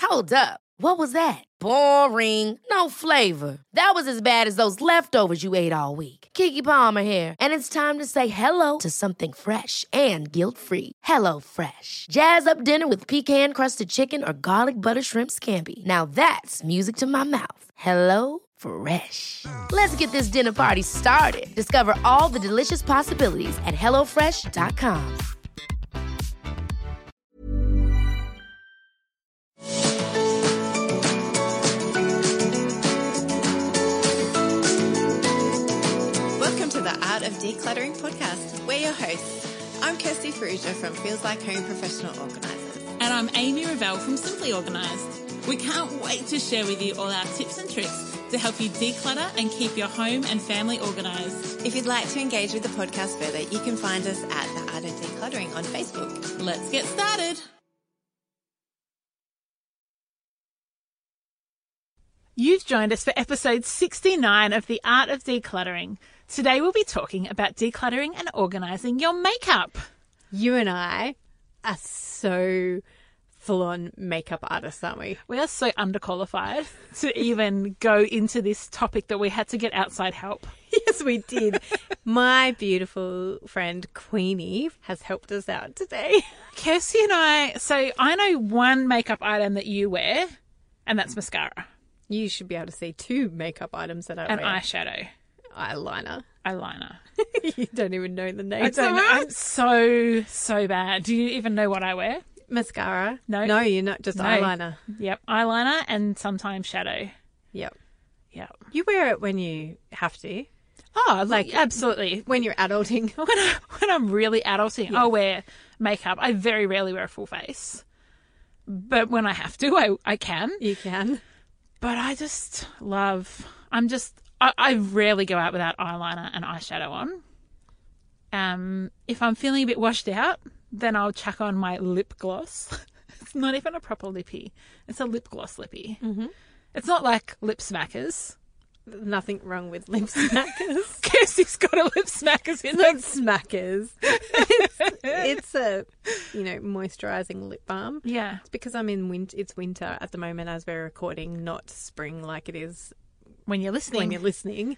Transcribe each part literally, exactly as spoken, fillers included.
Hold up. What was that? Boring. No flavor. That was as bad as those leftovers you ate all week. Keke Palmer here, and it's time to say hello to something fresh and guilt-free. Hello Fresh. Jazz up dinner with pecan-crusted chicken or garlic butter shrimp scampi. Now that's music to my mouth. Hello Fresh. Let's get this dinner party started. Discover all the delicious possibilities at hello fresh dot com. Welcome to the Art of Decluttering podcast. We're your hosts. I'm Kirsty Ferrugia from Feels Like Home Professional Organisers. And I'm Amy Revell from Simply Organised. We can't wait to share with you all our tips and tricks to help you declutter and keep your home and family organised. If you'd like to engage with the podcast further, you can find us at The Art of Decluttering on Facebook. Let's get started. You've joined us for episode sixty-nine of The Art of Decluttering. Today we'll be talking about decluttering and organising your makeup. You and I are so full-on makeup artists, aren't we? We are so underqualified to even go into this topic that we had to get outside help. Yes, we did. My beautiful friend Queenie has helped us out today. Kirsty and I, so I know one makeup item that you wear, and that's mascara. You should be able to see two makeup items that I and wear. And eyeshadow. Eyeliner. Eyeliner. You don't even know the names. I don't know. I'm so, so bad. Do you even know what I wear? Mascara. No. No, you're not. Just no. Eyeliner. Yep. Eyeliner and sometimes shadow. Yep. Yep. You wear it when you have to. Oh, like absolutely. When you're adulting. when, I, when I'm really adulting, yeah. I'll wear makeup. I very rarely wear a full face. But when I have to, I, I can. You can. But I just love, I'm just, I, I rarely go out without eyeliner and eyeshadow on. Um, if I'm feeling a bit washed out, then I'll chuck on my lip gloss. It's not even a proper lippy. It's a lip gloss lippy. Mm-hmm. It's not like lip smackers. There's nothing wrong with lip smackers. Kirsty's got a lip smackers in Lip smackers. it's, it's a, you know, moisturising lip balm. Yeah. It's because I'm in winter. It's winter at the moment as we're recording, not spring like it is when you're listening. When you're listening.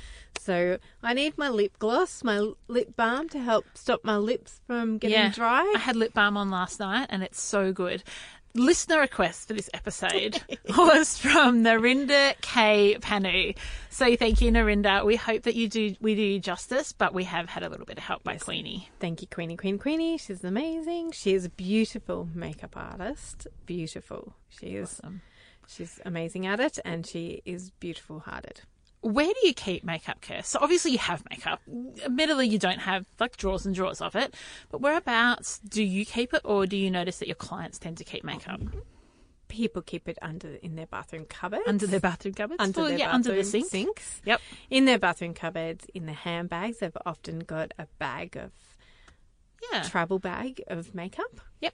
So I need my lip gloss, my lip balm to help stop my lips from getting yeah. dry. I had lip balm on last night and it's so good. Listener request for this episode was from Narinda K. Panu. So thank you, Narinda. We hope that you do we do you justice, but we have had a little bit of help by yes. Queenie. Thank you, Queenie, Queen, Queenie. She's amazing. She is a beautiful makeup artist. Beautiful. She is. Awesome. She's amazing at it, and she is beautiful-hearted. Where do you keep makeup, Kirst? So obviously you have makeup. Admittedly, you don't have like drawers and drawers of it. But whereabouts do you keep it, or do you notice that your clients tend to keep makeup? People keep it under in their bathroom cupboards. Under their bathroom cupboards? Under well, their yeah, bathroom under the sink. sinks. Yep. In their bathroom cupboards, in their handbags, they've often got a bag of yeah. travel bag of makeup. Yep.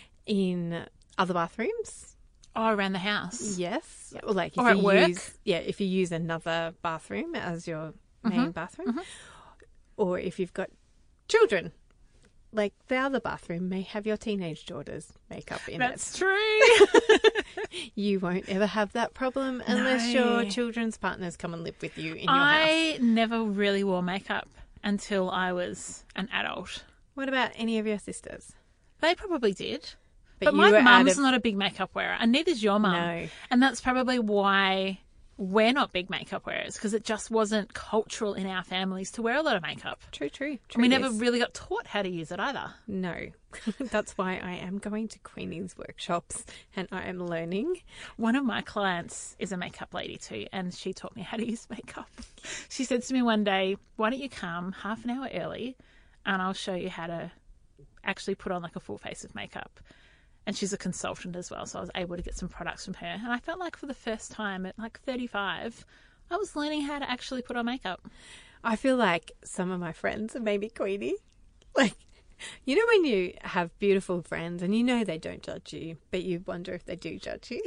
In other bathrooms. Oh, around the house. Yes. Yep. Or like if or at you work. use yeah, if you use another bathroom as your main mm-hmm. bathroom. Mm-hmm. Or if you've got children. Like the other bathroom may have your teenage daughter's makeup in That's it. That's true. You won't ever have that problem unless no. your children's partners come and live with you in your I house. never really wore makeup until I was an adult. What about any of your sisters? They probably did. But, but my mum's of... not a big makeup wearer, and neither's your mum. No. And that's probably why we're not big makeup wearers, because it just wasn't cultural in our families to wear a lot of makeup. True, true. true and we never yes. really got taught how to use it either. No. That's why I am going to Queenie's workshops and I am learning. One of my clients is a makeup lady too, and she taught me how to use makeup. She said to me one day, why don't you come half an hour early and I'll show you how to actually put on like a full face of makeup. And she's a consultant as well, so I was able to get some products from her. And I felt like for the first time at like thirty-five, I was learning how to actually put on makeup. I feel like some of my friends, and maybe Queenie, like, you know when you have beautiful friends and you know they don't judge you, but you wonder if they do judge you?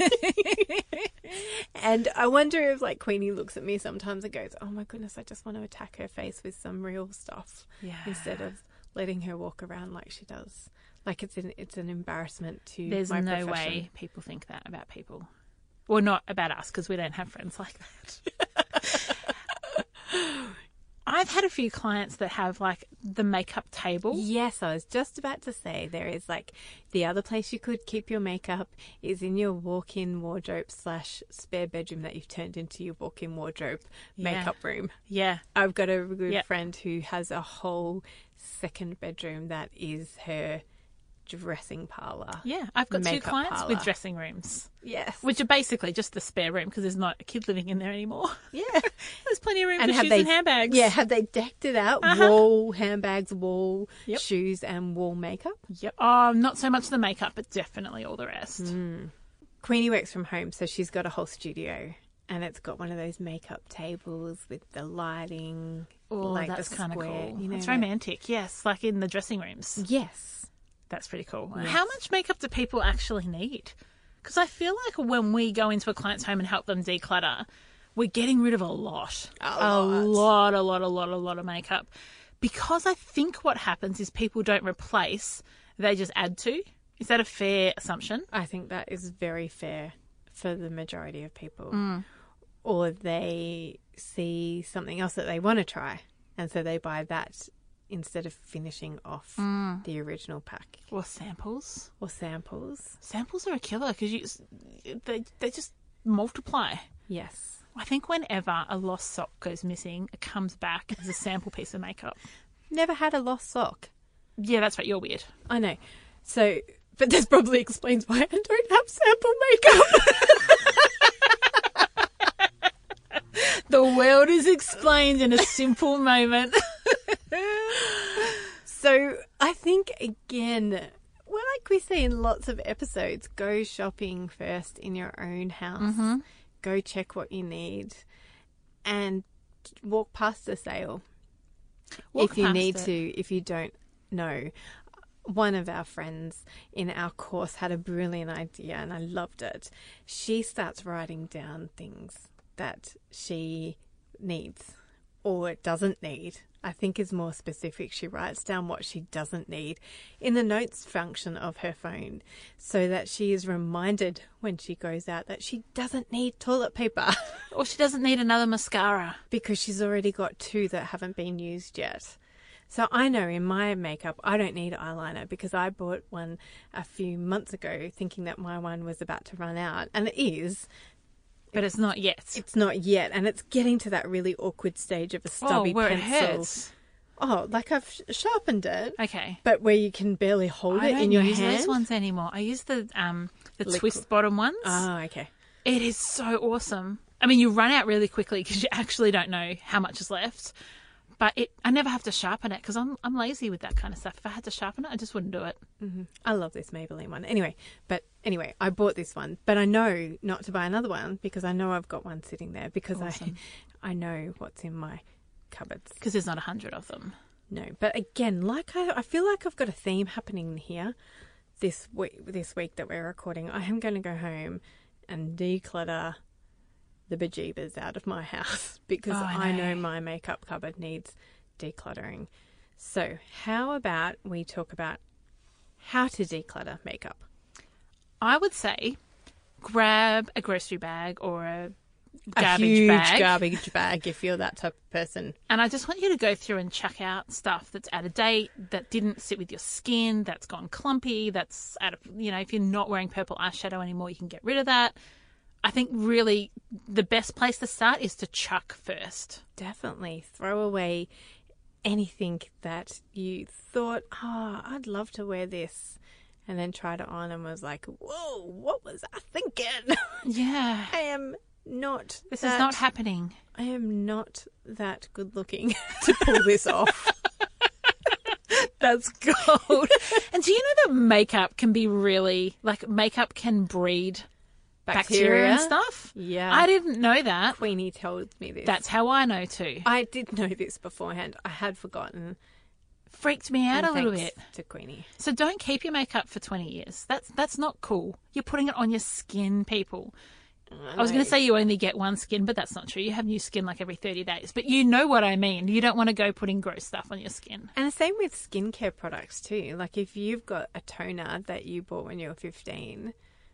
And I wonder if, like, Queenie looks at me sometimes and goes, oh my goodness, I just want to attack her face with some real stuff yeah. instead of letting her walk around like she does. Like it's an it's an embarrassment to There's my no profession. way people think that about people. Well, not about us, because we don't have friends like that. I've had a few clients that have like the makeup table. Yes, I was just about to say there is like the other place you could keep your makeup is in your walk-in wardrobe slash spare bedroom that you've turned into your walk-in wardrobe Yeah. makeup room. Yeah. I've got a good Yep. friend who has a whole second bedroom that is her dressing parlour. Yeah. I've got two Makeup clients parlour. with dressing rooms, Yes. which are basically just the spare room because there's not a kid living in there anymore. Yeah. There's plenty of room And for have shoes they and handbags. Yeah, have they decked it out? Uh-huh. Wall handbags, wall Yep. shoes, and wall makeup. Yep. Oh, not so much the makeup, but definitely all the rest. Mm. Queenie works from home, so she's got a whole studio, and it's got one of those makeup tables with the lighting. Oh, like that's the kind of square, cool. You know, It's romantic. Yes, like in the dressing rooms. Yes. That's pretty cool. Yes. How much makeup do people actually need? Because I feel like when we go into a client's home and help them declutter, we're getting rid of a lot. A A lot. lot, a lot, a lot, a lot of makeup. Because I think what happens is people don't replace, they just add to. Is that a fair assumption? I think that is very fair for the majority of people. Mm. Or they see something else that they want to try, and so they buy that instead of finishing off Mm. the original pack. Or samples. Or samples. Samples are a killer because you they, they just multiply. Yes. I think whenever a lost sock goes missing, it comes back as a sample piece of makeup. Never had a lost sock. Yeah, that's right. You're weird. I know. So, but this probably explains why I don't have sample makeup. The world is explained in a simple moment. So I think, again, well, like we say in lots of episodes, go shopping first in your own house. Mm-hmm. Go check what you need and walk past the sale Walk if you past need it. to, if you don't know. One of our friends in our course had a brilliant idea and I loved it. She starts writing down things that she needs or doesn't need. I think is more specific. She writes down what she doesn't need in the notes function of her phone so that she is reminded when she goes out that she doesn't need toilet paper Or she doesn't need another mascara. because she's already got two that haven't been used yet. So I know in my makeup, I don't need eyeliner because I bought one a few months ago thinking that my one was about to run out. And it is. But it's not yet. It's not yet. And it's getting to that really awkward stage of a stubby oh, where pencil. it hurts. Oh, like I've sh- sharpened it. Okay. But where you can barely hold I it don't in your use hand. those ones anymore. I use the um the Liquid. twist bottom ones. Oh, okay. It is so awesome. I mean, you run out really quickly because you actually don't know how much is left. But it, I never have to sharpen it because I'm I'm lazy with that kind of stuff. If I had to sharpen it, I just wouldn't do it. Mm-hmm. I love this Maybelline one. Anyway, but anyway, I bought this one, but I know not to buy another one because I know I've got one sitting there because Awesome. I I know what's in my cupboards. Because there's not a hundred of them. No, but again, like I, I feel like I've got a theme happening here this week. This week that we're recording, I am going to go home and declutter the bejeebers out of my house because Oh, I I know. know my makeup cupboard needs decluttering. So, how about we talk about how to declutter makeup? I would say grab a grocery bag or a A garbage huge bag. garbage bag if you're that type of person. And I just want you to go through and chuck out stuff that's out of date, that didn't sit with your skin, that's gone clumpy, that's out of, you know, if you're not wearing purple eyeshadow anymore, you can get rid of that. I think really the best place to start is to chuck first. Definitely throw away anything that you thought, oh, I'd love to wear this, and then tried it on and was like, whoa, what was I thinking? Yeah. I am not. This that, is not happening. I am not that good looking to pull this off. That's gold. And do you know that makeup can be really, like, makeup can breed bacteria, and stuff? Yeah. I didn't know that. Queenie told me this. That's how I know too. I did know this beforehand. I had forgotten. Freaked me out And a little thanks bit. to Queenie. So don't keep your makeup for twenty years. That's that's not cool. You're putting it on your skin, people. I was going to say you only get one skin, but that's not true. You have new skin like every thirty days. But you know what I mean. You don't want to go putting gross stuff on your skin. And the same with skincare products too. Like if you've got a toner that you bought when you were fifteen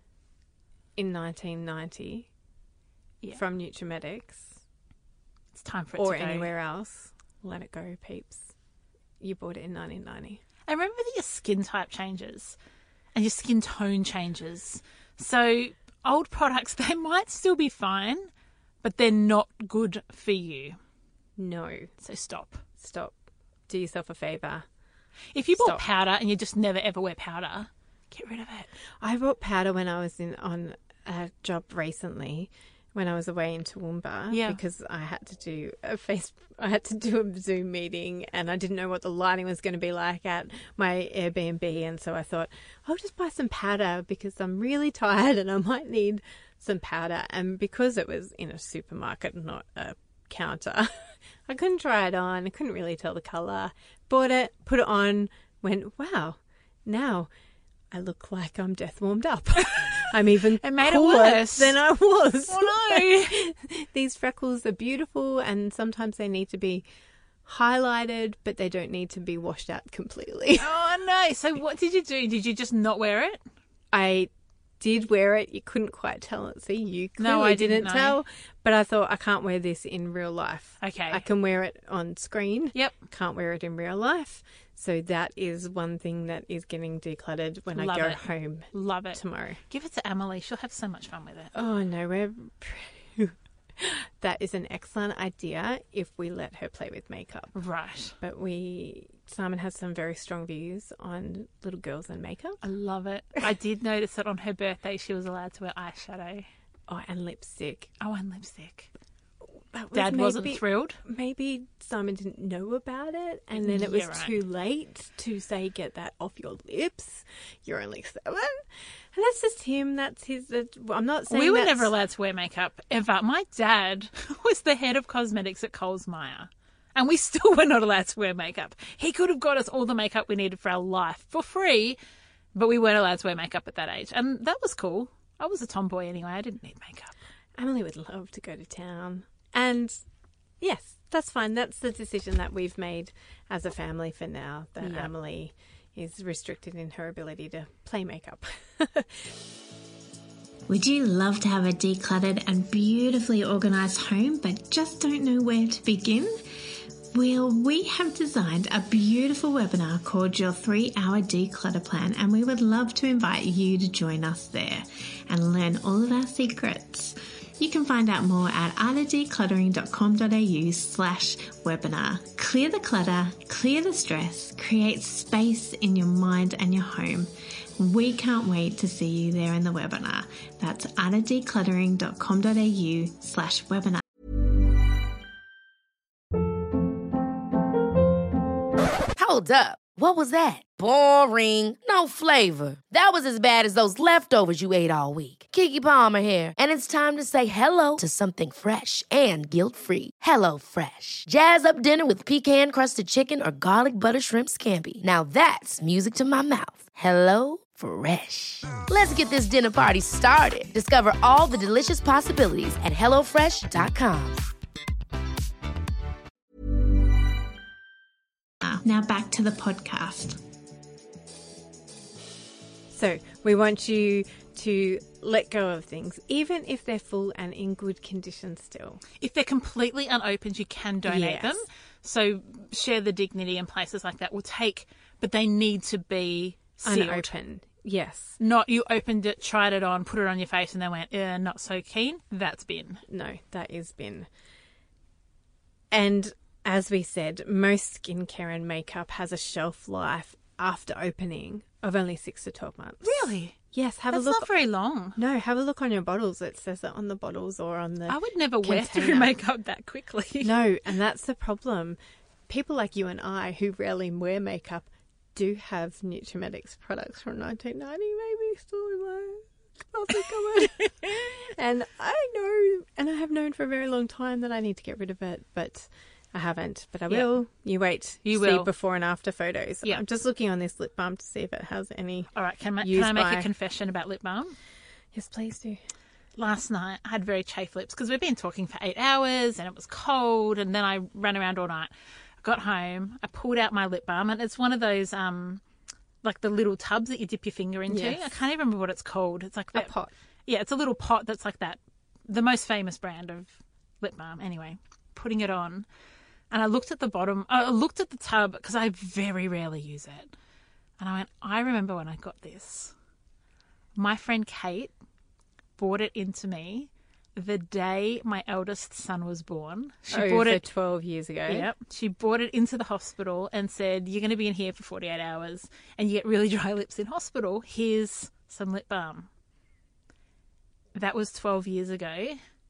in nineteen ninety yeah. from Nutrimedics, it's time for it or to go. anywhere else, let it go, peeps. You bought it in nineteen ninety. And remember that your skin type changes and your skin tone changes. So old products, they might still be fine, but they're not good for you. No. So stop. Stop. Do yourself a favour. If you bought Stop. powder and you just never ever wear powder, get rid of it. I bought powder when I was in on a job recently when I was away in Toowoomba Yeah. because I had to do a face I had to do a Zoom meeting and I didn't know what the lighting was going to be like at my Airbnb, and so I thought I'll just buy some powder because I'm really tired and I might need some powder. And because it was in a supermarket, not a counter, I couldn't try it on. I couldn't really tell the colour. Bought it, put it on, went, wow, now I look like I'm death warmed up. I'm even It made it cooler worse. than I was. Oh, no. These freckles are beautiful and sometimes they need to be highlighted, but they don't need to be washed out completely. Oh, no. So what did you do? Did you just not wear it? I did wear it. You couldn't quite tell it. See, you clearly No, I didn't know. tell. But I thought I can't wear this in real life. Okay. I can wear it on screen. Yep. Can't wear it in real life. So that is one thing that is getting decluttered when Love I go it. home Love it. tomorrow. Give it to Emily. She'll have so much fun with it. Oh, no, we're... That is an excellent idea if we let her play with makeup. Right. But we... Simon has some very strong views on little girls and makeup. I love it. I did notice that on her birthday she was allowed to wear eyeshadow. Oh, and lipstick. Oh, and lipstick. That was Dad maybe, wasn't thrilled. Maybe Simon didn't know about it, and then it was Yeah, right. too late to say, get that off your lips. You're only seven. And that's just him. That's his... That, I'm not saying We were that's- never allowed to wear makeup ever. My dad was the head of cosmetics at Coles Myer, and we still were not allowed to wear makeup. He could have got us all the makeup we needed for our life for free, but we weren't allowed to wear makeup at that age. And that was cool. I was a tomboy anyway. I didn't need makeup. Emily would love to go to town. And yes, that's fine. That's the decision that we've made as a family for now, that Yeah. Emily is restricted in her ability to play makeup. Would you love to have a decluttered and beautifully organised home but just don't know where to begin? Well, we have designed a beautiful webinar called Your three hour Declutter Plan, and we would love to invite you to join us there and learn all of our secrets. You can find out more at artofdecluttering.com.au slash webinar. Clear the clutter, clear the stress, create space in your mind and your home. We can't wait to see you there in the webinar. That's artofdecluttering.com.au slash webinar. Hold up. What was that? Boring. No flavor. That was as bad as those leftovers you ate all week. Keke Palmer here, and it's time to say hello to something fresh and guilt-free. Hello Fresh. Jazz up dinner with pecan-crusted chicken or garlic butter shrimp scampi. Now that's music to my mouth. Hello Fresh. Let's get this dinner party started. Discover all the delicious possibilities at hello fresh dot com. Now back to the podcast. So we want you to let go of things, even if they're full and in good condition still. If they're completely unopened, you can donate Yes. them. So Share the Dignity and places like that will take, but they need to be sealed. Unopened. Yes. Not you opened it, tried it on, put it on your face, and then went, uh, not so keen. That's bin. No, that is bin. And as we said, most skincare and makeup has a shelf life after opening of only six to twelve months. Really? Yes, have That's a look. not very long. No, have a look on your bottles. It says it on the bottles or on the I would never wear through container. makeup that quickly. No, and that's the problem. People like you and I who rarely wear makeup do have Nutrimedics products from nineteen ninety maybe still in my closet cupboard. And I know, and I have known for a very long time that I need to get rid of it, but I haven't. But I Yeah. will. You wait. You see will. before and after photos. Yeah. I'm just looking on this lip balm to see if it has any. All right, can, ma- can Used I make by- a confession about lip balm? Yes, please do. last night I had very chafed lips because we've been talking for eight hours and it was cold, and then I ran around all night. I got home, I pulled out my lip balm, and it's one of those, um, like the little tubs that you dip your finger into. Yes. I can't even remember what it's called. It's like A that. pot. Yeah, it's a little pot that's like that. The most famous brand of lip balm. Anyway, putting it on, and I looked at the bottom. I looked at the tub because I very rarely use it. And I went, I remember when I got this. My friend Kate bought it into me the day my eldest son was born. She Over bought it twelve years ago. Yep. She brought it into the hospital and said, you're going to be in here for forty-eight hours and you get really dry lips in hospital. Here's some lip balm. That was twelve years ago,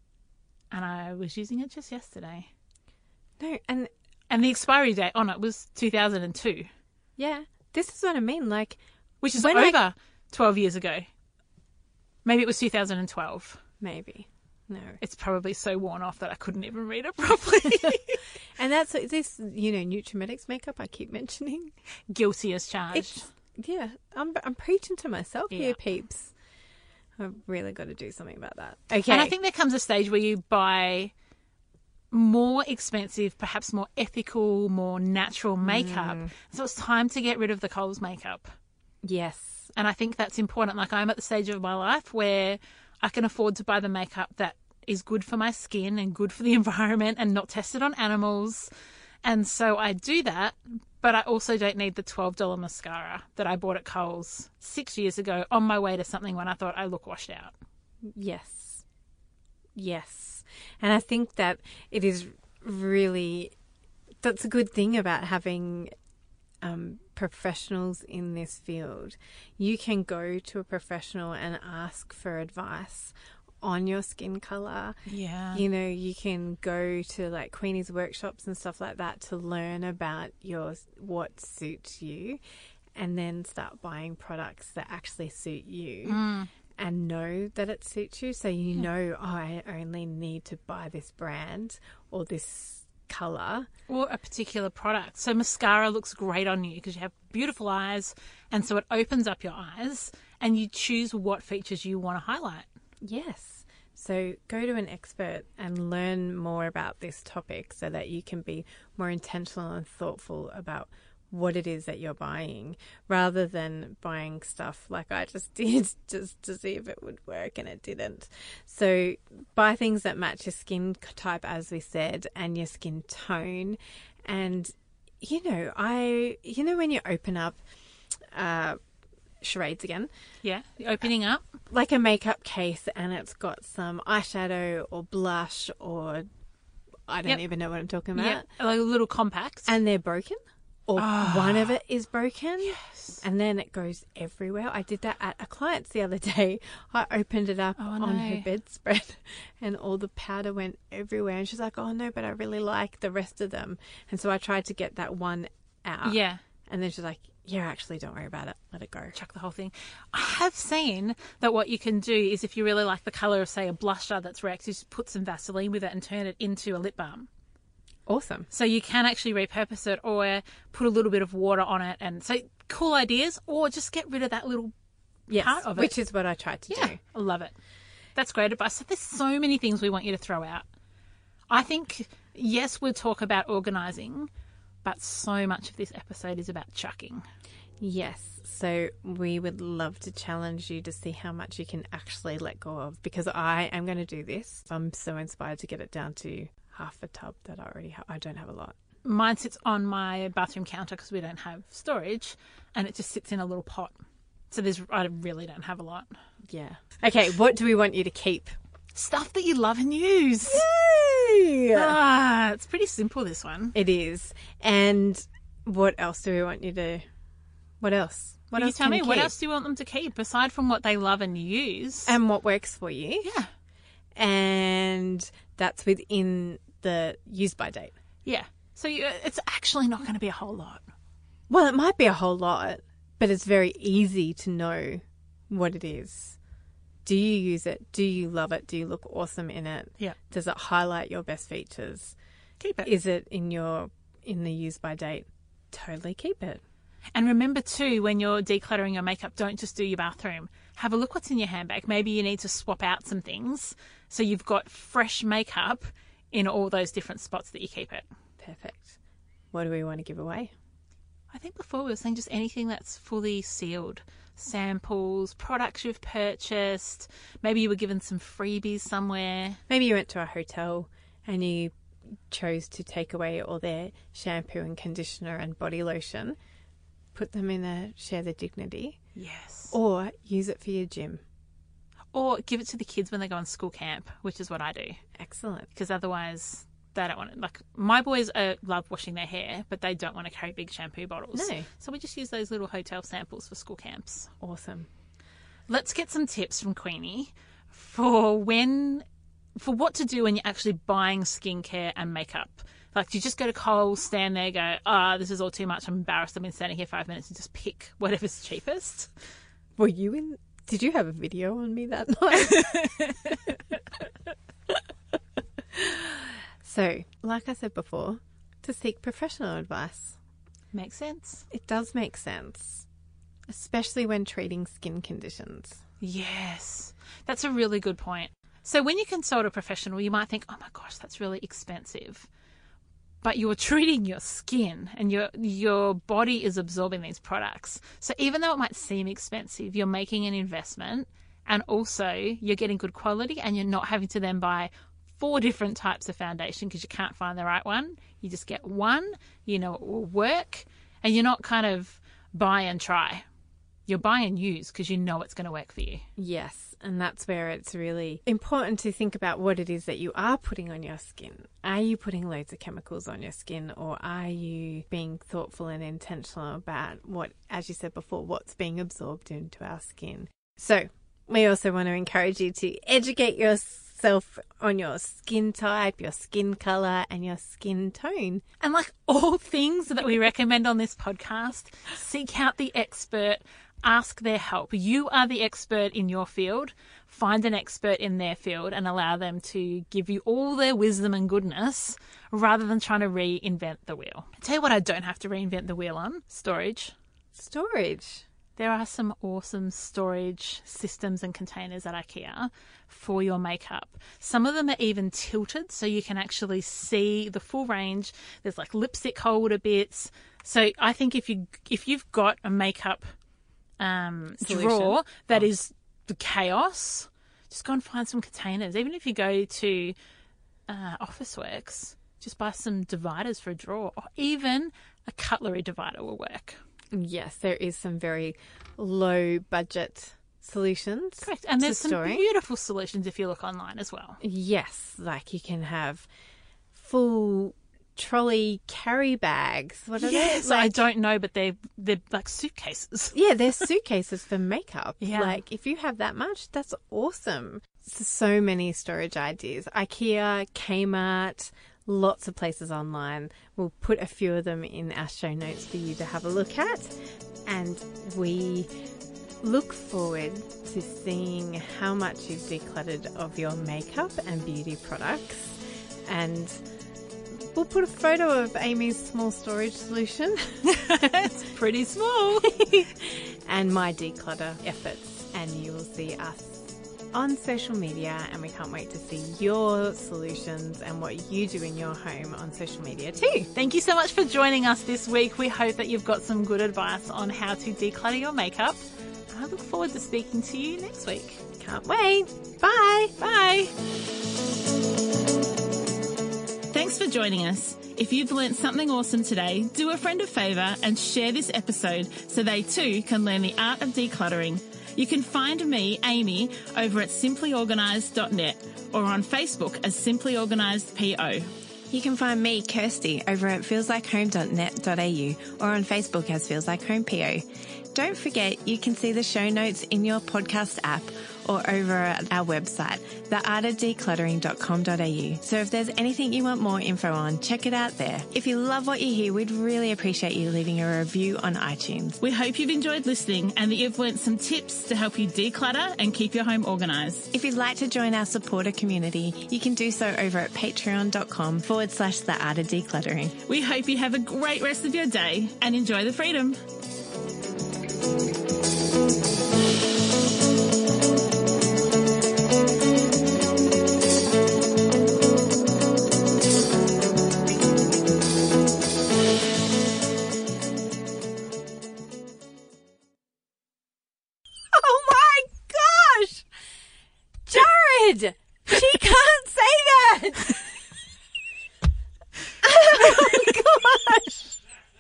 and I was using it just yesterday. No, and And the expiry date on it was two thousand two, yeah, this is what I mean. Like, which is When over I- twelve years ago. Maybe it was two thousand twelve. maybe. No. It's probably so worn off that I couldn't even read it properly. And that's this, you know, Nutrimetics makeup I keep mentioning. Guilty as charged. It's, yeah, I'm, I'm preaching to myself Yeah. here, peeps. I've really got to do something about that. Okay. And I think there comes a stage where you buy more expensive, perhaps more ethical, more natural makeup. So it's time to get rid of the Coles makeup. yes. And I think that's important. Like, I'm at the stage of my life where I can afford to buy the makeup that is good for my skin and good for the environment and not tested on animals. And so I do that, but I also don't need the twelve dollars mascara that I bought at Coles six years ago on my way to something when I thought I look washed out. Yes. Yes. And I think that it is really, that's a good thing about having um, professionals in this field. You can go to a professional and ask for advice on your skin colour. Yeah. You know, you can go to like Queenie's workshops and stuff like that to learn about your what suits you, and then start buying products that actually suit you. Mm. And know that it suits you, so you know, oh, I only need to buy this brand or this colour. Or a particular product. So mascara looks great on you because you have beautiful eyes, and so it opens up your eyes and you choose what features you want to highlight. Yes. So go to an expert and learn more about this topic so that you can be more intentional and thoughtful about what it is that you're buying, rather than buying stuff like I just did just to see if it would work, and it didn't. So buy things that match your skin type, as we said, and your skin tone. And, you know, I, you know, when you open up, uh, charades again, Yeah. Opening up. like a makeup case, and it's got some eyeshadow or blush or I don't Yep. even know what I'm talking about. Yeah. Like a little compact. And they're broken, or one of it is broken. Yes. And then it goes everywhere. I did that at a client's the other day. I opened it up Oh, on her no. bedspread and all the powder went everywhere. And she's like, oh, no, but I really like the rest of them. And so I tried to get that one out. Yeah. And then she's like, yeah, actually, don't worry about it. Let it go. Chuck the whole thing. I have seen that what you can do is, if you really like the colour of, say, a blusher that's wrecked, you just put some Vaseline with it and turn it into a lip balm. Awesome. So you can actually repurpose it or put a little bit of water on it. And so cool ideas, or just get rid of that little Yes, part of it. which is what I tried to Yeah, do. I love it. That's great advice. So there's so many things we want you to throw out. I think, yes, we'll talk about organising, but so much of this episode is about chucking. Yes. So we would love to challenge you to see how much you can actually let go of, because I am going to do this. I'm so inspired to get it down to half a tub that I already have. I don't have a lot. Mine sits on my bathroom counter because we don't have storage, and it just sits in a little pot. So there's, I really don't have a lot. Yeah. Okay. What do we want you to keep? Stuff that you love and use. Yay! Ah, it's pretty simple, this one. It is. And what else do we want you to? What else? What Will you else tell can me, you what keep? else do you want them to keep aside from what they love and use? And what works for you? yeah. And that's within the use by date. Yeah. So you, it's actually not going to be a whole lot. Well, it might be a whole lot, but it's very easy to know what it is. Do you use it? Do you love it? Do you look awesome in it? Yeah. Does it highlight your best features? Keep it. Is it in your in the use by date? Totally keep it. And remember too, when you're decluttering your makeup, don't just do your bathroom. Have a look what's in your handbag. Maybe you need to swap out some things so you've got fresh makeup in all those different spots that you keep it. Perfect. What do we want to give away? I think before we were saying just anything that's fully sealed. Samples, products you've purchased. Maybe you were given some freebies somewhere. Maybe you went to a hotel and you chose to take away all their shampoo and conditioner and body lotion, put them in a Share the Dignity. Yes. Or use it for your gym. Or give it to the kids when they go on school camp, which is what I do. Excellent. Because otherwise they don't want it. Like, my boys uh, love washing their hair, but they don't want to carry big shampoo bottles. No. So we just use those little hotel samples for school camps. Awesome. Let's get some tips from Queenie for when, for what to do when you're actually buying skincare and makeup. Like, do you just go to Kohl's, stand there, go, ah, oh, this is all too much, I'm embarrassed, I've been standing here five minutes, and just pick whatever's cheapest? Were you in... Did you have a video on me that night? So, like I said before, to seek professional advice. Makes sense. It does make sense, especially when treating skin conditions. Yes, that's a really good point. So when you consult a professional, you might think, oh my gosh, that's really expensive. But you're treating your skin and your your body is absorbing these products. So even though it might seem expensive, you're making an investment, and also you're getting good quality, and you're not having to then buy four different types of foundation because you can't find the right one. You just get one, you know it will work, and you're not kind of buy and try. You're buy and use because you know it's going to work for you. Yes, and that's where it's really important to think about what it is that you are putting on your skin. Are you putting loads of chemicals on your skin, or are you being thoughtful and intentional about what, as you said before, what's being absorbed into our skin? So we also want to encourage you to educate yourself on your skin type, your skin colour, and your skin tone. And like all things that we recommend on this podcast, seek out the expert. Ask their help. You are the expert in your field. Find an expert in their field and allow them to give you all their wisdom and goodness rather than trying to reinvent the wheel. I'll tell you what I don't have to reinvent the wheel on. Storage. Storage. There are some awesome storage systems and containers at IKEA for your makeup. Some of them are even tilted so you can actually see the full range. There's like lipstick holder bits. So I think if you if you've got a makeup Um, drawer that oh. is the chaos, just go and find some containers. Even if you go to uh, Officeworks, just buy some dividers for a drawer, or even a cutlery divider will work. Yes, there is some very low budget solutions. Correct. And there's some storing. beautiful solutions if you look online as well. Yes, like you can have full trolley carry bags. What are yes, they? Like, I don't know, but they're they're like suitcases. Yeah, they're suitcases for makeup. Yeah. Like if you have that much, that's awesome. So many storage ideas. IKEA, Kmart, lots of places online. We'll put a few of them in our show notes for you to have a look at. And we look forward to seeing how much you've decluttered of your makeup and beauty products. And we'll put a photo of Amy's small storage solution. It's pretty small. And my declutter efforts. And you will see us on social media, and we can't wait to see your solutions and what you do in your home on social media too. Thank you so much for joining us this week. We hope that you've got some good advice on how to declutter your makeup. I look forward to speaking to you next week. Can't wait. Bye. Bye. Thanks for joining us. If you've learnt something awesome today, do a friend a favour and share this episode so they too can learn the art of decluttering. You can find me, Amy, over at simply organised dot net or on Facebook as Simply Organised P O. You can find me, Kirsty, over at feels like home dot net dot a u or on Facebook as Feels Like Home P O. Don't forget, you can see the show notes in your podcast app or over at our website, the art of decluttering dot com dot a u. So if there's anything you want more info on, check it out there. If you love what you hear, we'd really appreciate you leaving a review on iTunes. We hope you've enjoyed listening and that you've learnt some tips to help you declutter and keep your home organised. If you'd like to join our supporter community, you can do so over at patreon.com forward slash the art of decluttering. We hope you have a great rest of your day and enjoy the freedom. Oh my gosh! Jared! She can't say that! Oh gosh!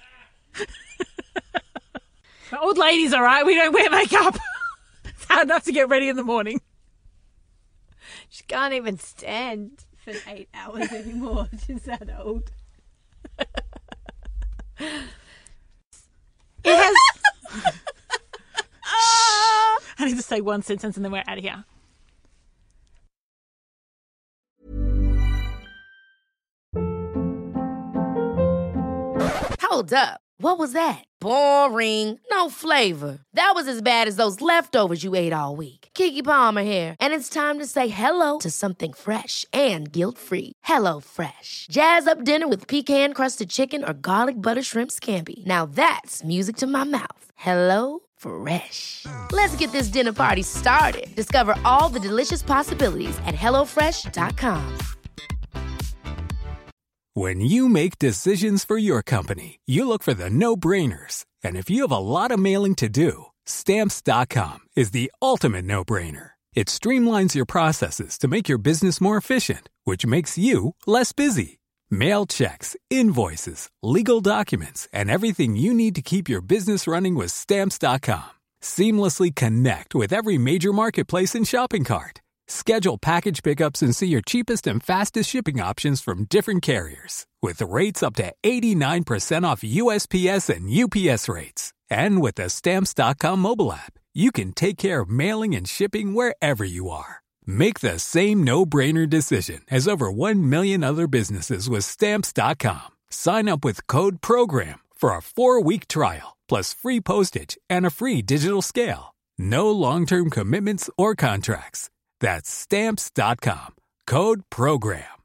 The old lady's all right. We don't wear makeup. It's hard enough to get ready in the morning. She can't even stand for eight hours anymore. She's that old. It has... I need to say one sentence and then we're out of here. Hold up. What was that? Boring. No flavor. That was as bad as those leftovers you ate all week. Keke Palmer here, and it's time to say hello to something fresh and guilt-free. Hello Fresh. Jazz up dinner with pecan-crusted chicken or garlic butter shrimp scampi. Now that's music to my mouth. Hello Fresh. Let's get this dinner party started. Discover all the delicious possibilities at hello fresh dot com. When you make decisions for your company, you look for the no-brainers. And if you have a lot of mailing to do, Stamps dot com is the ultimate no-brainer. It streamlines your processes to make your business more efficient, which makes you less busy. Mail checks, invoices, legal documents, and everything you need to keep your business running with Stamps dot com. Seamlessly connect with every major marketplace and shopping cart. Schedule package pickups and see your cheapest and fastest shipping options from different carriers. With rates up to eighty-nine percent off U S P S and U P S rates. And with the Stamps dot com mobile app, you can take care of mailing and shipping wherever you are. Make the same no-brainer decision as over one million other businesses with Stamps dot com. Sign up with code PROGRAM for a four-week trial, plus free postage and a free digital scale. No long-term commitments or contracts. That's Stamps dot com. Code PROGRAM.